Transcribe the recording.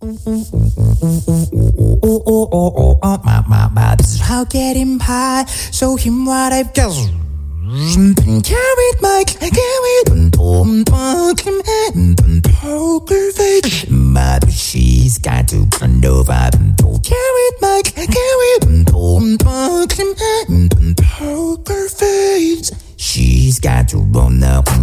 This is how I get him high. Show him what I've got. Carried my poker face. But she's got to bend over. Carried my poker face. She's got to run up.